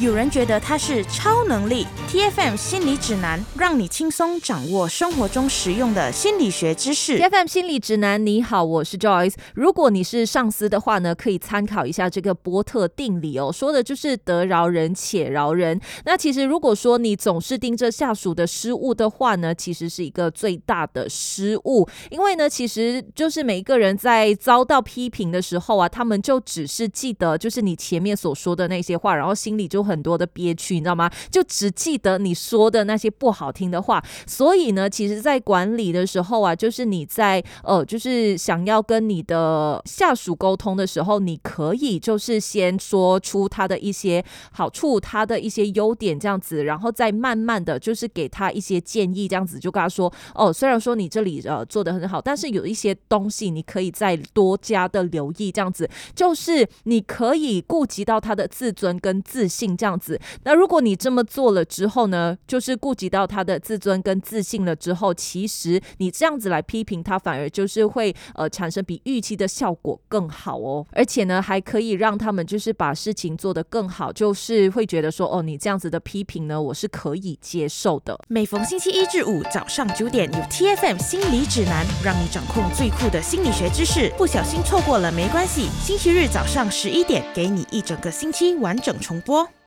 有人觉得它是超能力。 TFM 心理指南，让你轻松掌握生活中实用的心理学知识。 TFM 心理指南，你好，我是 Joyce。 如果你是上司的话呢，可以参考一下这个波特定理哦，说的就是得饶人且饶人。那其实如果说你总是盯着下属的失误的话呢，其实是一个最大的失误。因为呢，其实就是每一个人在遭到批评的时候啊，他们就只是记得就是你前面所说的那些话，然后心里就很多的憋屈，你知道吗？就只记得你说的那些不好听的话。所以呢，其实在管理的时候啊，就是你在就是想要跟你的下属沟通的时候，你可以就是先说出他的一些好处，他的一些优点这样子，然后再慢慢的就是给他一些建议，这样子就跟他说虽然说你这里做得很好，但是有一些东西你可以再多加的留意，这样子就是你可以顾及到他的自尊跟自信这样子。那如果你这么做了之后呢，就是顾及到他的自尊跟自信了之后，其实你这样子来批评他，反而就是会产生比预期的效果更好哦。而且呢，还可以让他们就是把事情做得更好，就是会觉得说你这样子的批评呢，我是可以接受的。 每逢星期一至五早上9点，有 TFM 心理指南，让你掌控最酷的心理学知识。不小心错过了没关系，星期日早上11点，给你一整个星期完整重播。